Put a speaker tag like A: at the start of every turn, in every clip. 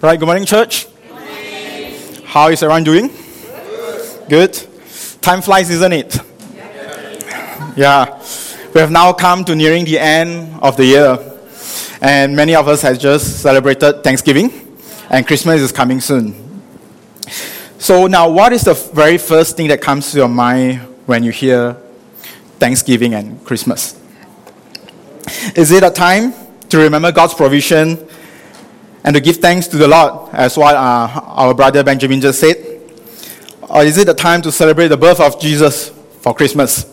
A: Right, good morning, church. How is everyone doing? Good. Time flies, isn't it? Yeah. We have now come to nearing the end of the year. And many of us have just celebrated Thanksgiving. And Christmas is coming soon. So now, what is the very first thing that comes to your mind when you hear Thanksgiving and Christmas? Is it a time to remember God's provision and to give thanks to the Lord, as what our brother Benjamin just said? Or is it a time to celebrate the birth of Jesus for Christmas?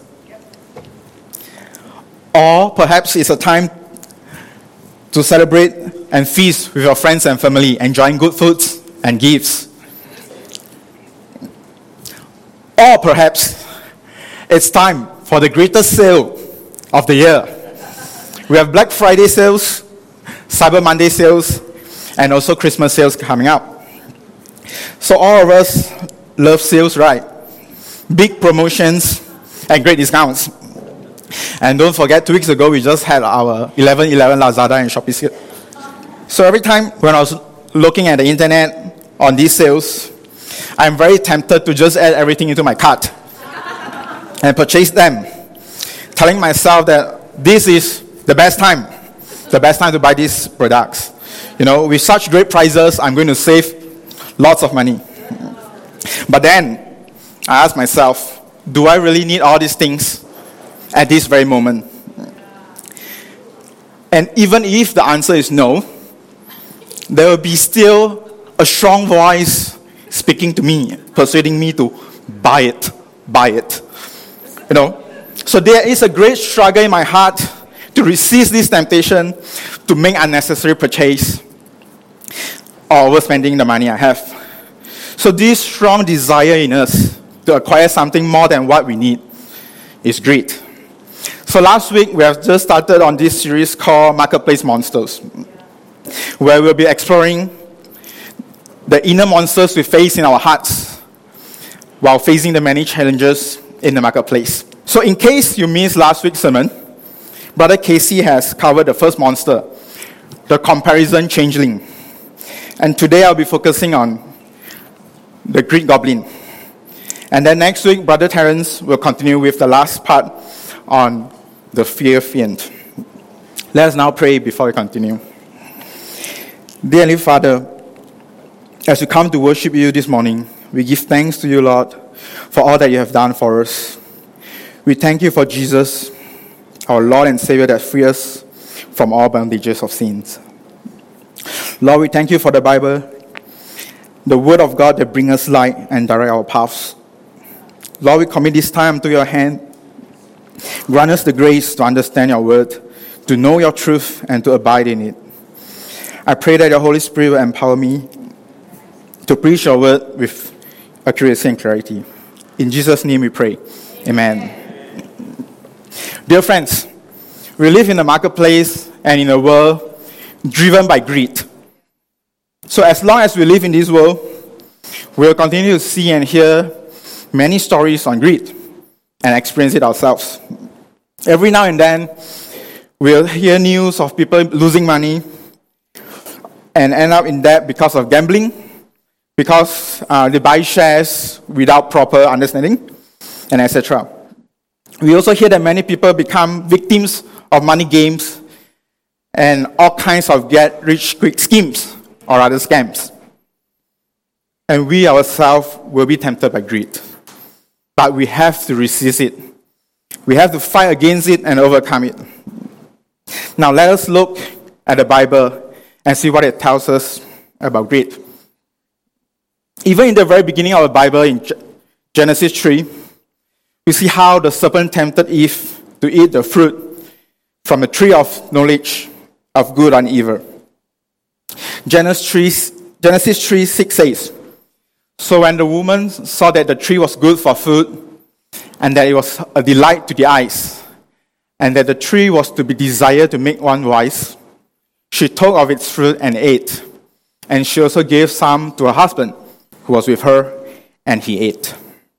A: Or perhaps it's a time to celebrate and feast with your friends and family, enjoying good foods and gifts. Or perhaps it's time for the greatest sale of the year. We have Black Friday sales, Cyber Monday sales, and also Christmas sales coming up. So all of us love sales, right? Big promotions and great discounts. And don't forget, 2 weeks ago, we just had our 11/11 Lazada and Shopee sale. So every time when I was looking at the internet on these sales, I'm very tempted to just add everything into my cart and purchase them, telling myself that this is the best time to buy these products. You know, with such great prices, I'm going to save lots of money. But then, I ask myself, do I really need all these things at this very moment? And even if the answer is no, there will be still a strong voice speaking to me, persuading me to buy it. You know, so there is a great struggle in my heart to resist this temptation to make unnecessary purchase or overspending the money I have. So this strong desire in us to acquire something more than what we need is greed. So last week we have just started on this series called Marketplace Monsters, where we'll be exploring the inner monsters we face in our hearts while facing the many challenges in the marketplace. So in case you missed last week's sermon, Brother Casey has covered the first monster, the comparison changeling. And today I'll be focusing on the greed goblin. And then next week, Brother Terence will continue with the last part on the fear fiend. Let us now pray before we continue. Dear Heavenly Father, as we come to worship you this morning, we give thanks to you, Lord, for all that you have done for us. We thank you for Jesus, our Lord and Savior, that frees us from all bondages of sins. Lord, we thank you for the Bible, the Word of God that brings us light and direct our paths. Lord, we commit this time to your hand. Grant us the grace to understand your Word, to know your truth, and to abide in it. I pray that your Holy Spirit will empower me to preach your Word with accuracy and clarity. In Jesus' name we pray. Amen. Dear friends, we live in a marketplace and in a world driven by greed. So as long as we live in this world, we'll continue to see and hear many stories on greed and experience it ourselves. Every now and then, we'll hear news of people losing money and end up in debt because of gambling, because they buy shares without proper understanding, and etc. We also hear that many people become victims of money games and all kinds of get-rich-quick schemes or other scams. And we ourselves will be tempted by greed. But we have to resist it. We have to fight against it and overcome it. Now let us look at the Bible and see what it tells us about greed. Even in the very beginning of the Bible, in Genesis 3, we see how the serpent tempted Eve to eat the fruit from the tree of knowledge of good and evil. Genesis 3:6 says, "So when the woman saw that the tree was good for food, and that it was a delight to the eyes, and that the tree was to be desired to make one wise, she took of its fruit and ate. And she also gave some to her husband, who was with her, and he ate."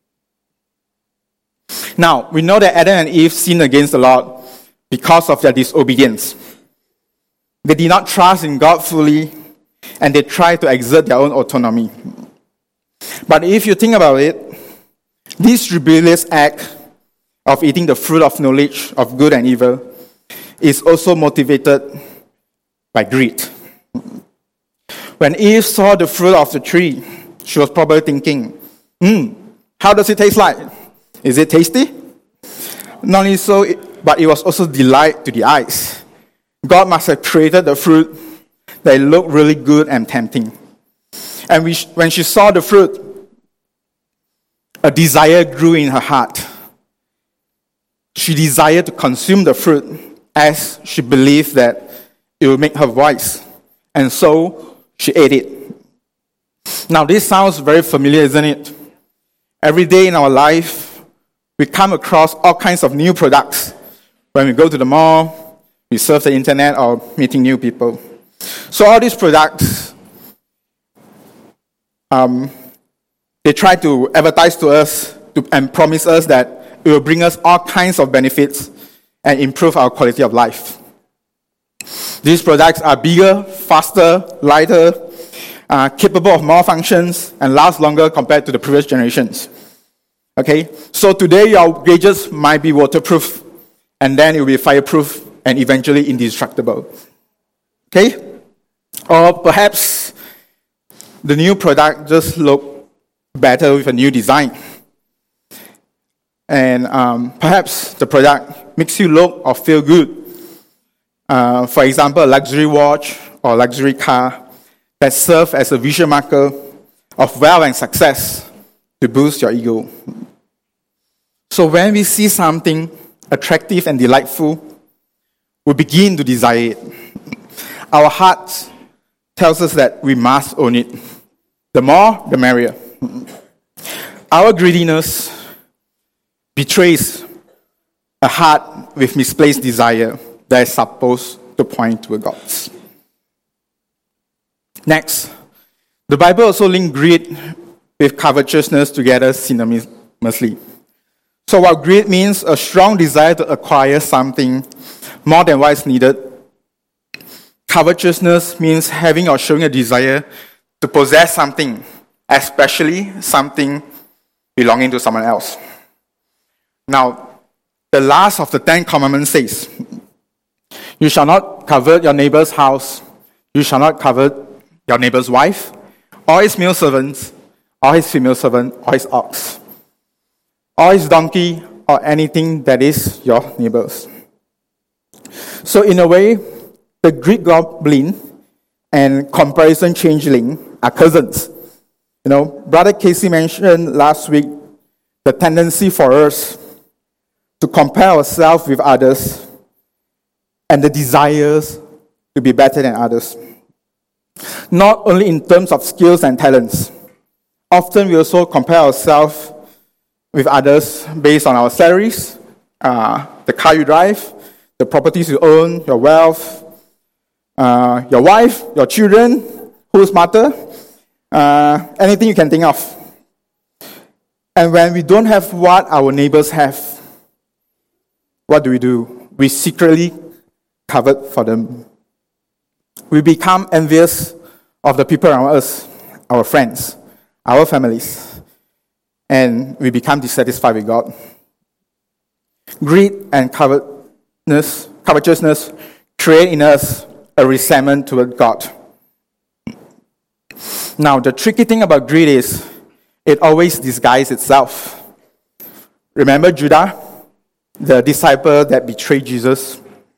A: Now, we know that Adam and Eve sinned against the Lord because of their disobedience. They did not trust in God fully and they try to exert their own autonomy. But if you think about it, this rebellious act of eating the fruit of knowledge of good and evil is also motivated by greed. When Eve saw the fruit of the tree, she was probably thinking, how does it taste like? Is it tasty? Not only so, but it was also delight to the eyes. God must have created the fruit that looked really good and tempting. And when she saw the fruit, a desire grew in her heart. She desired to consume the fruit as she believed that it would make her wise. And so she ate it. Now this sounds very familiar, isn't it? Every day in our life, we come across all kinds of new products. When we go to the mall, we surf the internet, or meeting new people. So all these products, they try to advertise to us and promise us that it will bring us all kinds of benefits and improve our quality of life. These products are bigger, faster, lighter, capable of more functions, and last longer compared to the previous generations. Okay, so today your gadgets might be waterproof, and then it will be fireproof and eventually indestructible. Okay, or perhaps the new product just looks better with a new design, and perhaps the product makes you look or feel good. For example, a luxury watch or luxury car that serve as a visual marker of wealth and success to boost your ego. So when we see something attractive and delightful, we begin to desire it. Our heart tells us that we must own it. The more, the merrier. Our greediness betrays a heart with misplaced desire that is supposed to point to God's. Next, the Bible also links greed with covetousness together synonymously. So while greed means a strong desire to acquire something more than what is needed, covetousness means having or showing a desire to possess something, especially something belonging to someone else. Now, the last of the 10 commandments says, you shall not covet your neighbor's house, you shall not covet your neighbor's wife, or his male servants, or his female servant, or his ox, or his donkey, or anything that is your neighbor's. So in a way, the Greek goblin and comparison changeling are cousins. You know, Brother Casey mentioned last week the tendency for us to compare ourselves with others and the desires to be better than others. Not only in terms of skills and talents. Often we also compare ourselves with others based on our salaries, the car you drive, the properties you own, your wealth, your wife, your children, who's smarter, anything you can think of. And when we don't have what our neighbors have, what do? We secretly covet for them. We become envious of the people around us, our friends, our families, and we become dissatisfied with God. Greed and covetousness create in us a resentment toward God. Now, the tricky thing about greed is it always disguises itself. Remember Judas, the disciple that betrayed Jesus?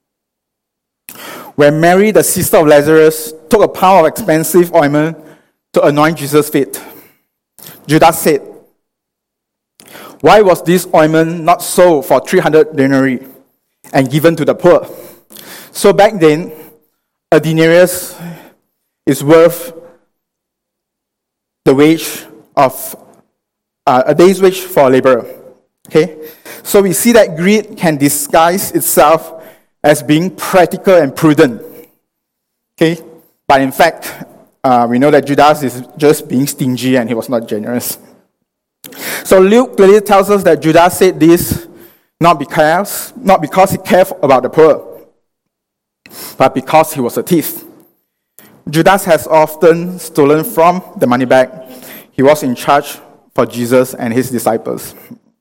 A: When Mary, the sister of Lazarus, took a pound of expensive ointment to anoint Jesus' feet, Judas said, why was this ointment not sold for 300 denarii and given to the poor? So back then, a denarius is worth the wage of a day's wage for a laborer. Okay? So we see that greed can disguise itself as being practical and prudent. Okay? But in fact, we know that Judas is just being stingy and he was not generous. So Luke clearly tells us that Judas said this not because he cared about the poor, but because he was a thief. Judas has often stolen from the money bag. He was in charge for Jesus and his disciples.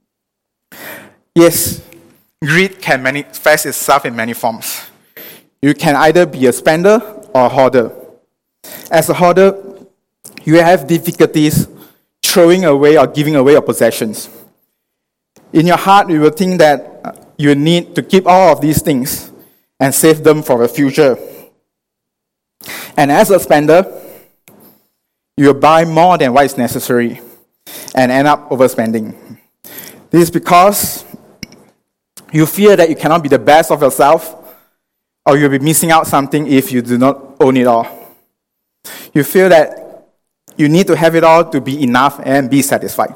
A: Yes, greed can manifest itself in many forms. You can either be a spender or a hoarder. As a hoarder, you have difficulties throwing away or giving away your possessions. In your heart, you will think that you need to keep all of these things and save them for the future. And as a spender, you will buy more than what is necessary and end up overspending. This is because you fear that you cannot be the best of yourself, or you'll be missing out something if you do not own it all. You feel that you need to have it all to be enough and be satisfied.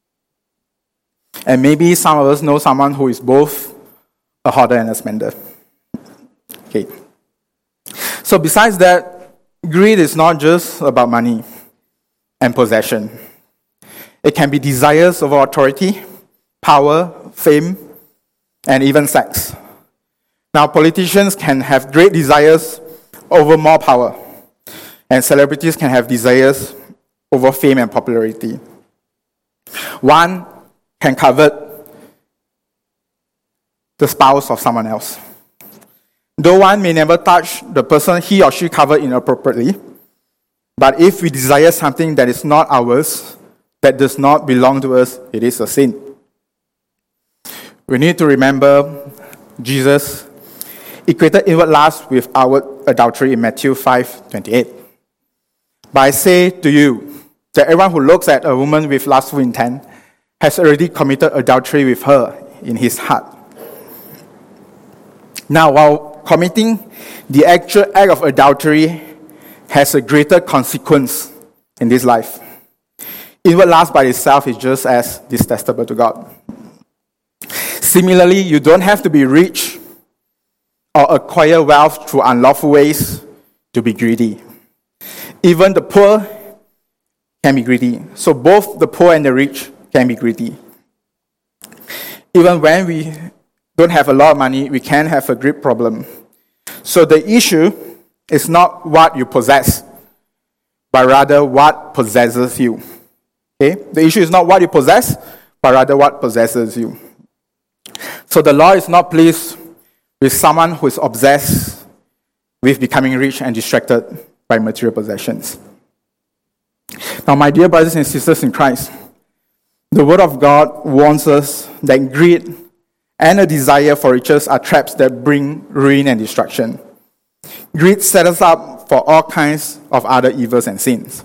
A: And maybe some of us know someone who is both a hoarder and a spender. Okay. So besides that, greed is not just about money and possession. It can be desires over authority, power, fame, and even sex. Now, politicians can have great desires over more power, and celebrities can have desires over fame and popularity. One can covet the spouse of someone else. Though one may never touch the person he or she covered inappropriately, but if we desire something that is not ours, that does not belong to us, it is a sin. We need to remember Jesus equated inward lust with outward adultery in Matthew 5:28. But I say to you that everyone who looks at a woman with lustful intent has already committed adultery with her in his heart. Now, while committing the actual act of adultery has a greater consequence in this life, inward lust by itself is just as detestable to God. Similarly, you don't have to be rich or acquire wealth through unlawful ways to be greedy. Even the poor can be greedy. So both the poor and the rich can be greedy. Even when we don't have a lot of money, we can have a greed problem. So the issue is not what you possess, but rather what possesses you. Okay? The issue is not what you possess, but rather what possesses you. So the Lord is not pleased with someone who is obsessed with becoming rich and distracted by material possessions. Now, my dear brothers and sisters in Christ, the Word of God warns us that greed and a desire for riches are traps that bring ruin and destruction. Greed sets us up for all kinds of other evils and sins.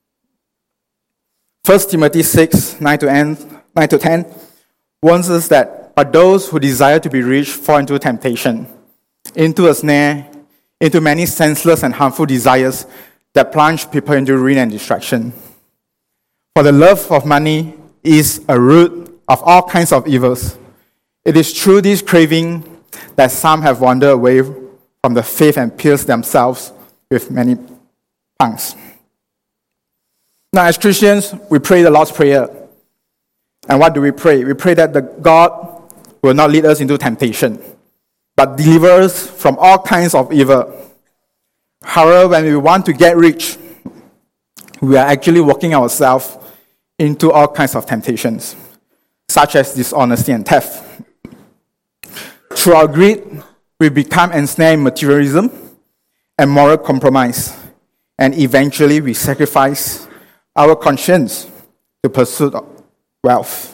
A: 1 Timothy 6, 9 to 10 warns us that, but those who desire to be rich fall into temptation, into a snare, into many senseless and harmful desires that plunge people into ruin and destruction. For the love of money is a root of all kinds of evils. It is through this craving that some have wandered away from the faith and pierced themselves with many pangs. Now, as Christians, we pray the Lord's Prayer. And what do we pray? We pray that the God will not lead us into temptation, but deliver us from all kinds of evil. However, when we want to get rich, we are actually walking ourselves into all kinds of temptations, such as dishonesty and theft. Through our greed, we become ensnared in materialism and moral compromise, and eventually we sacrifice our conscience to pursue wealth.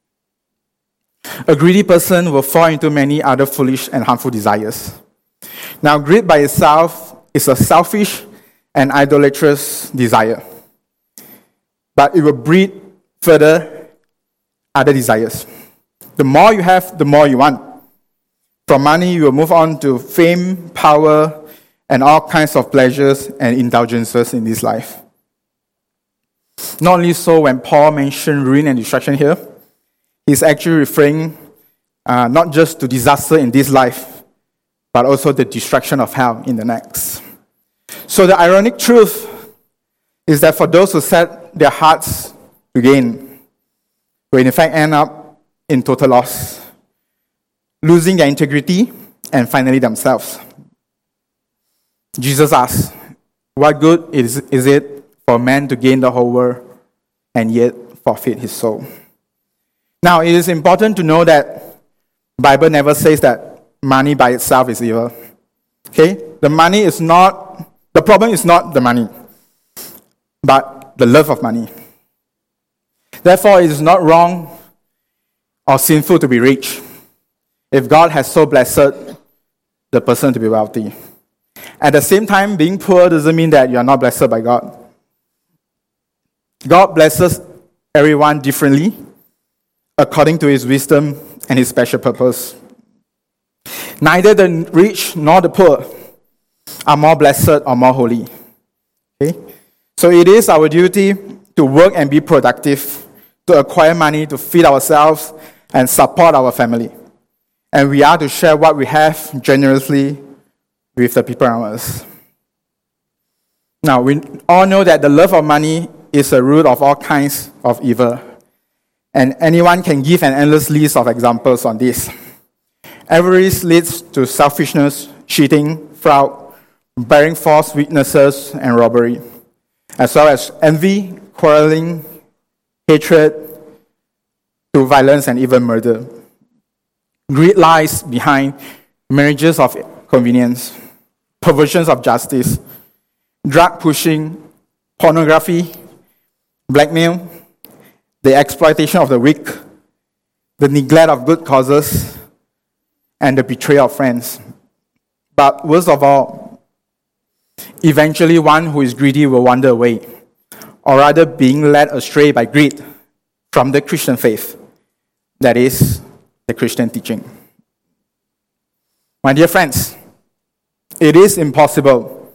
A: A greedy person will fall into many other foolish and harmful desires. Now, greed by itself is a selfish and idolatrous desire, but it will breed further other desires. The more you have, the more you want. From money, you will move on to fame, power, and all kinds of pleasures and indulgences in this life. Not only so, when Paul mentioned ruin and destruction here, he's actually referring not just to disaster in this life, but also the destruction of hell in the next. So the ironic truth is that for those who set their hearts to gain, will in fact end up in total loss, losing their integrity and finally themselves. Jesus asks, What good is it for man to gain the whole world and yet forfeit his soul? Now, it is important to know that the Bible never says that money by itself is evil. Okay? The problem is not the money, but the love of money. Therefore, it is not wrong or sinful to be rich if God has so blessed the person to be wealthy. At the same time, being poor doesn't mean that you are not blessed by God. God blesses everyone differently according to his wisdom and his special purpose. Neither the rich nor the poor are more blessed or more holy. Okay? So it is our duty to work and be productive, to acquire money, to feed ourselves and support our family. And we are to share what we have generously with the people around us. Now, we all know that the love of money is the root of all kinds of evil. And anyone can give an endless list of examples on this. Avarice leads to selfishness, cheating, fraud, bearing false witnesses, and robbery, as well as envy, quarreling, hatred, to violence and even murder. Greed lies behind marriages of convenience, perversions of justice, drug pushing, pornography, blackmail, the exploitation of the weak, the neglect of good causes, and the betrayal of friends. But worst of all, eventually one who is greedy will wander away, or rather being led astray by greed from the Christian faith, that is, the Christian teaching. My dear friends, it is impossible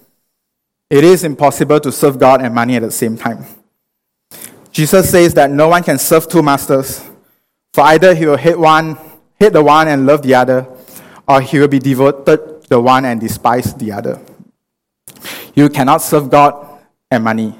A: to serve God and money at the same time. Jesus says that no one can serve two masters, for either he will hate the one and love the other, or he will be devoted to the one and despise the other. You cannot serve God and money.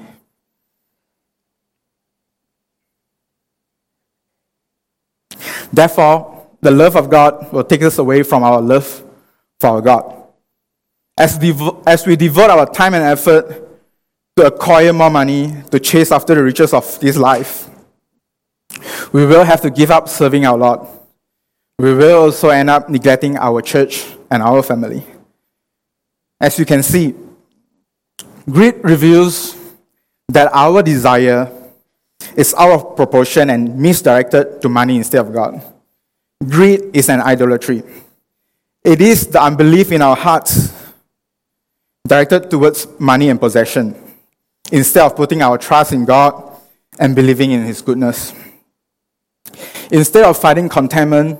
A: Therefore, the love of God will take us away from our love for our God. As we devote our time and effort to acquire more money, to chase after the riches of this life, we will have to give up serving our Lord. We will also end up neglecting our church and our family. As you can see, greed reveals that our desire is out of proportion and misdirected to money instead of God. Greed is an idolatry. It is the unbelief in our hearts directed towards money and possession, instead of putting our trust in God and believing in his goodness. Instead of finding contentment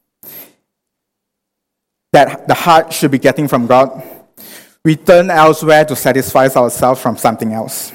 A: that the heart should be getting from God, we turn elsewhere to satisfy ourselves from something else.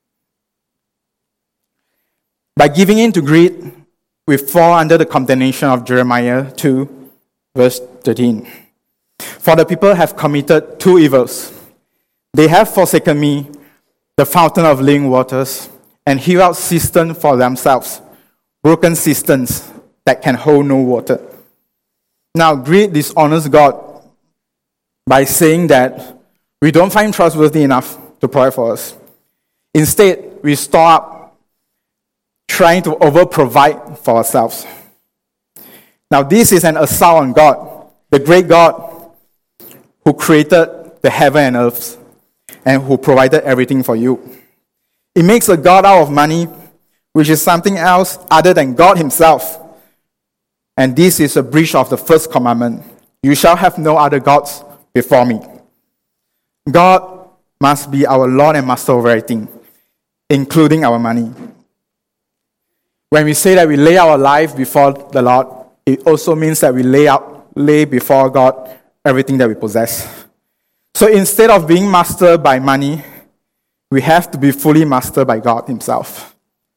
A: By giving in to greed, we fall under the condemnation of Jeremiah 2, verse 13. For the people have committed two evils. They have forsaken me, the fountain of living waters, and hewn out cisterns for themselves, broken cisterns that can hold no water. Now, greed dishonors God by saying that we don't find trustworthy enough to provide for us. Instead, we store up, trying to over-provide for ourselves. Now, this is an assault on God, the great God who created the heaven and earth and who provided everything for you. It makes a God out of money, which is something else other than God himself. And this is a breach of the first commandment. You shall have no other gods before me. God must be our Lord and Master over everything, including our money. When we say that we lay our life before the Lord, it also means that we lay before God everything that we possess. So instead of being mastered by money, we have to be fully mastered by God himself.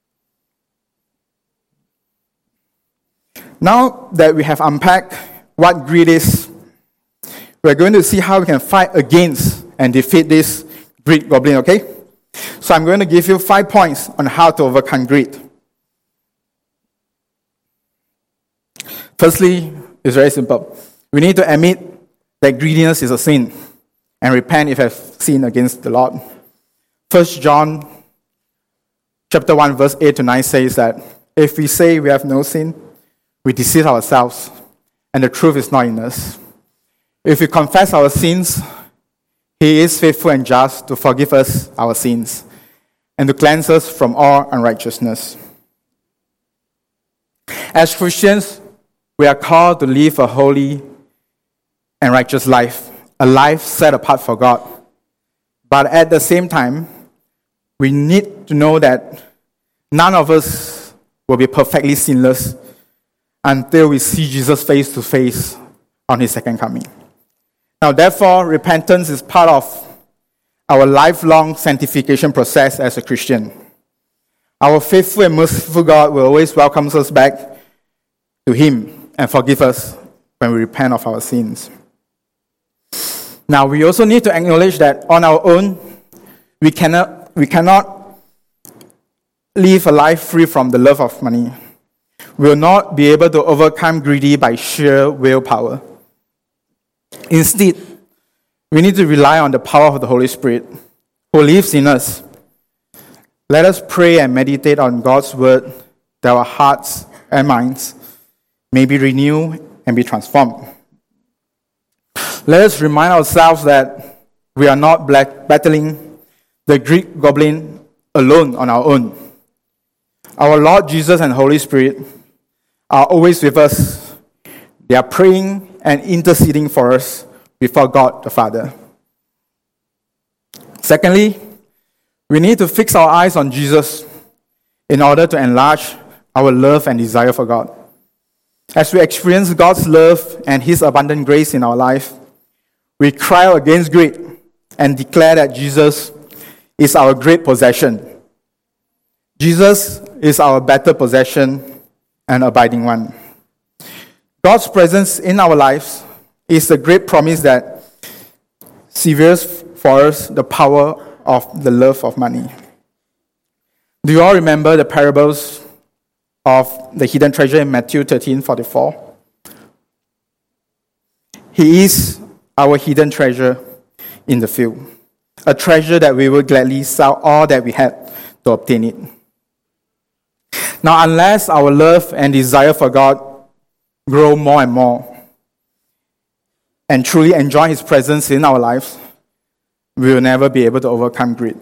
A: Now that we have unpacked what greed is, we're going to see how we can fight against and defeat this greed goblin, okay? So I'm going to give you 5 points on how to overcome greed. Firstly, it's very simple. We need to admit that greediness is a sin and repent if we have sinned against the Lord. 1 John chapter 1, verse 8 to 9 says that if we say we have no sin, we deceive ourselves, and the truth is not in us. If we confess our sins, He is faithful and just to forgive us our sins and to cleanse us from all unrighteousness. As Christians, we are called to live a holy and righteous life, a life set apart for God. But at the same time, we need to know that none of us will be perfectly sinless until we see Jesus face to face on His second coming. Now, therefore, repentance is part of our lifelong sanctification process as a Christian. Our faithful and merciful God will always welcome us back to Him and forgive us when we repent of our sins. Now, we also need to acknowledge that on our own, we cannot live a life free from the love of money. We will not be able to overcome greed by sheer willpower. Instead, we need to rely on the power of the Holy Spirit who lives in us. Let us pray and meditate on God's word that our hearts and minds may be renewed and be transformed. Let us remind ourselves that we are not battling the Greek goblin alone on our own. Our Lord Jesus and Holy Spirit are always with us. They are praying and interceding for us before God the Father. Secondly, we need to fix our eyes on Jesus in order to enlarge our love and desire for God. As we experience God's love and His abundant grace in our life, we cry out against greed and declare that Jesus is our great possession. Jesus is our better possession and abiding one. God's presence in our lives is a great promise that severs for us the power of the love of money. Do you all remember the parables of the hidden treasure in Matthew 13:44? He is our hidden treasure in the field, a treasure that we will gladly sell all that we had to obtain it. Now, unless our love and desire for God grow more and more and truly enjoy His presence in our lives, we will never be able to overcome greed.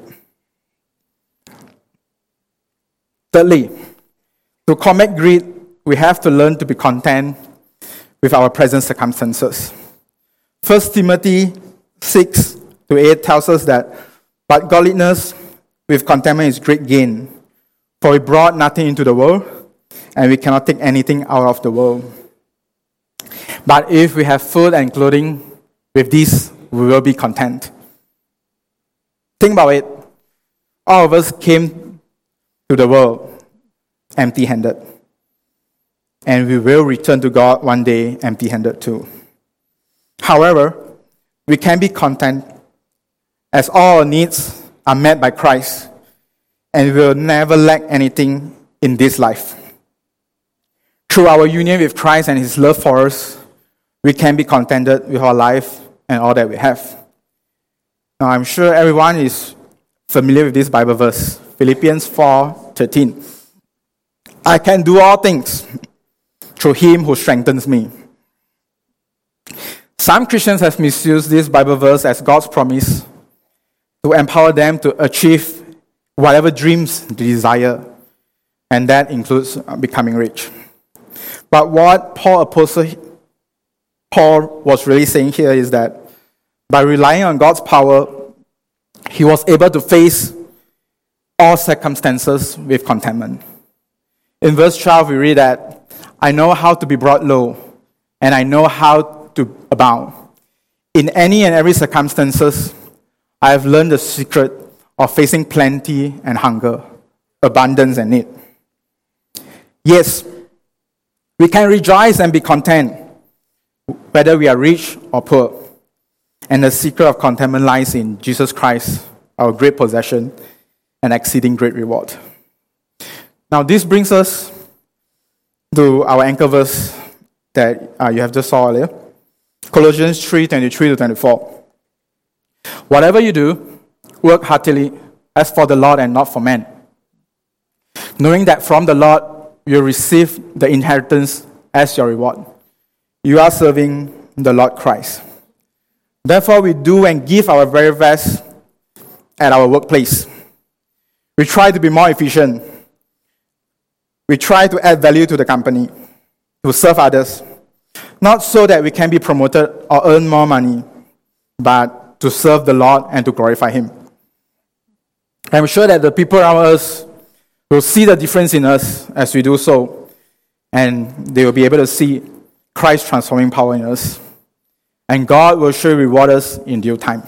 A: Thirdly, to combat greed, we have to learn to be content with our present circumstances. 1 Timothy 6-8 tells us that, but godliness with contentment is great gain, for we brought nothing into the world, and we cannot take anything out of the world. But if we have food and clothing, with this we will be content. Think about it. All of us came to the world empty-handed, and we will return to God one day empty-handed too. However, we can be content as all our needs are met by Christ, and we will never lack anything in this life. Through our union with Christ and His love for us, we can be contented with our life and all that we have. Now, I'm sure everyone is familiar with this Bible verse, Philippians 4:13. I can do all things through Him who strengthens me. Some Christians have misused this Bible verse as God's promise to empower them to achieve whatever dreams they desire, and that includes becoming rich. But what Paul was really saying here is that by relying on God's power, he was able to face all circumstances with contentment. In verse 12, we read that, I know how to be brought low, and I know how to abound. In any and every circumstances, I have learned the secret of facing plenty and hunger, abundance and need. Yes, we can rejoice and be content, whether we are rich or poor. And the secret of contentment lies in Jesus Christ, our great possession and exceeding great reward. Now, this brings us to our anchor verse that you have just saw earlier. Colossians 3:23-24. Whatever you do, work heartily as for the Lord and not for man, knowing that from the Lord you receive the inheritance as your reward. You are serving the Lord Christ. Therefore, we do and give our very best at our workplace. We try to be more efficient. We try to add value to the company, to serve others, not so that we can be promoted or earn more money, but to serve the Lord and to glorify Him. I'm sure that the people around us will see the difference in us as we do so, and they will be able to see Christ's transforming power in us. And God will surely reward us in due time.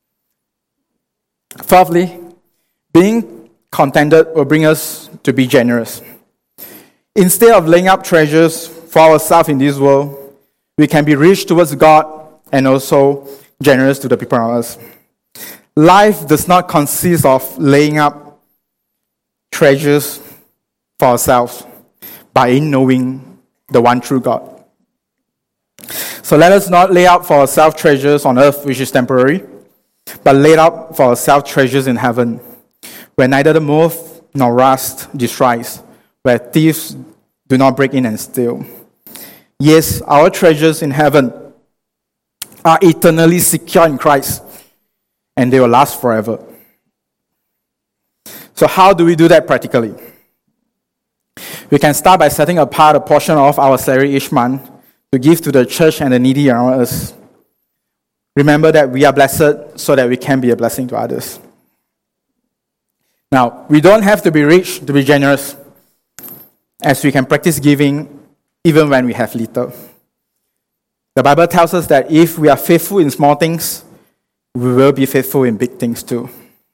A: Fourthly, being contented will bring us to be generous. Instead of laying up treasures for ourselves in this world, we can be rich towards God and also generous to the people around us. Life does not consist of laying up treasures for ourselves, but in knowing the one true God. So let us not lay up for ourselves treasures on earth, which is temporary, but lay up for ourselves treasures in heaven, where neither the moth nor rust destroys, where thieves do not break in and steal. Yes, our treasures in heaven are eternally secure in Christ, and they will last forever. So how do we do that practically? We can start by setting apart a portion of our salary each month to give to the church and the needy around us. Remember that we are blessed so that we can be a blessing to others. Now, we don't have to be rich to be generous, as we can practice giving even when we have little. The Bible tells us that if we are faithful in small things, we will be faithful in big things too.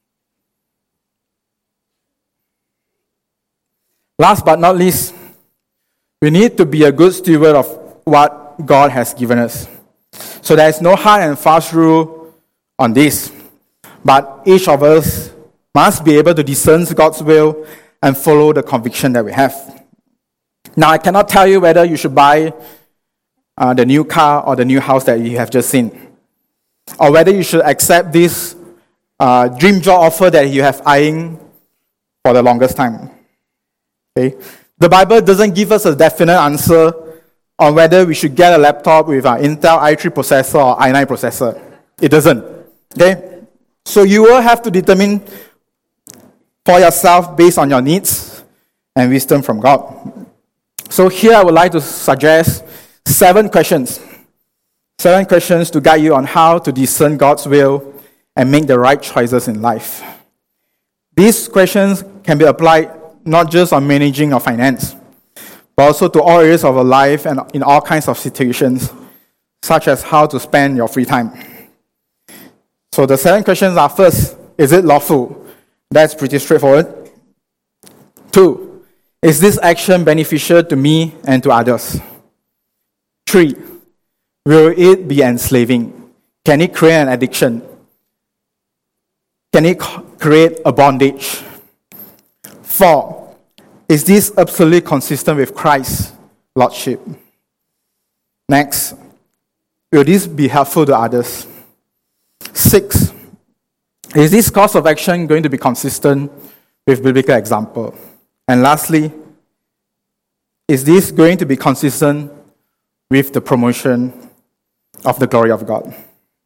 A: Last but not least, we need to be a good steward of what God has given us. So there is no hard and fast rule on this, but each of us must be able to discern God's will and follow the conviction that we have. Now, I cannot tell you whether you should buy the new car or the new house that you have just seen, or whether you should accept this dream job offer that you have eyeing for the longest time. Okay? The Bible doesn't give us a definite answer on whether we should get a laptop with an Intel i3 processor or i9 processor. It doesn't. Okay? So you will have to determine for yourself based on your needs and wisdom from God. So here I would like to suggest 7 questions. 7 questions to guide you on how to discern God's will and make the right choices in life. These questions can be applied not just on managing your finance, but also to all areas of our life and in all kinds of situations, such as how to spend your free time. So the 7 questions are: first, is it lawful? That's pretty straightforward. 2, is this action beneficial to me and to others? 3, will it be enslaving? Can it create an addiction? Can it create a bondage? 4, is this absolutely consistent with Christ's Lordship? Next, will this be helpful to others? 6, is this course of action going to be consistent with biblical example? And lastly, is this going to be consistent with the promotion of the glory of God?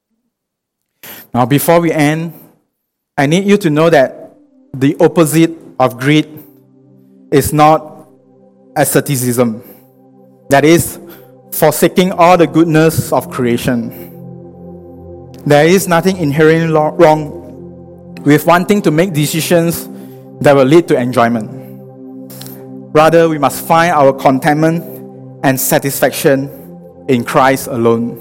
A: Now, before we end, I need you to know that the opposite of greed is not asceticism. That is, forsaking all the goodness of creation. There is nothing inherently wrong with wanting to make decisions that will lead to enjoyment. Rather, we must find our contentment and satisfaction in Christ alone.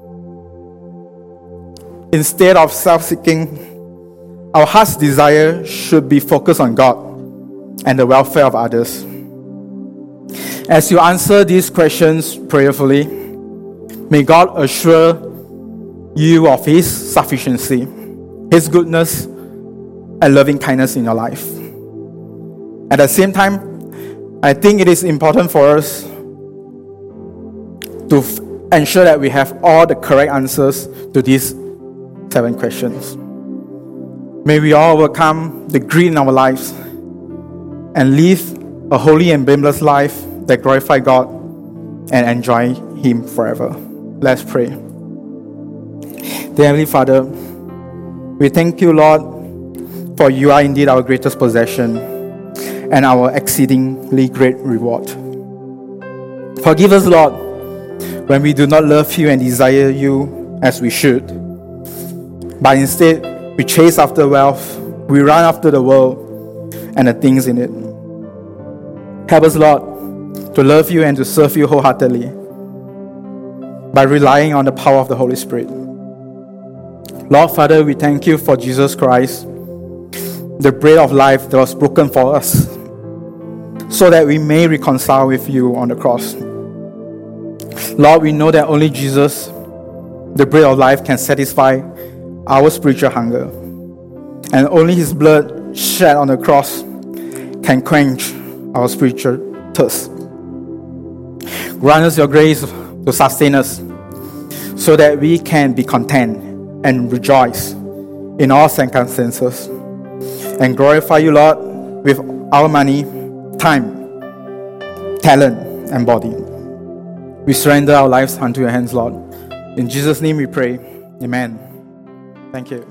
A: Instead of self-seeking, our heart's desire should be focused on God and the welfare of others. As you answer these questions prayerfully, may God assure you of His sufficiency, His goodness, and loving kindness in your life. At the same time, I think it is important for us to ensure that we have all the correct answers to these 7 questions. May we all overcome the greed in our lives and live a holy and blameless life that glorify God and enjoy Him forever. Let's pray. Dear Heavenly Father, we thank you, Lord, for you are indeed our greatest possession and our exceedingly great reward. Forgive us, Lord, when we do not love you and desire you as we should, but instead we chase after wealth, we run after the world and the things in it. Help us, Lord, to love you and to serve you wholeheartedly by relying on the power of the Holy Spirit. Lord Father, we thank you for Jesus Christ, the bread of life that was broken for us, so that we may reconcile with you on the cross. Lord, we know that only Jesus, the bread of life, can satisfy our spiritual hunger, and only His blood shed on the cross can quench our spiritual thirst. Grant us your grace to sustain us so that we can be content and rejoice in all circumstances and glorify you, Lord, with our money, time, talent, and body. We surrender our lives unto your hands, Lord. In Jesus' name we pray. Amen. Thank you.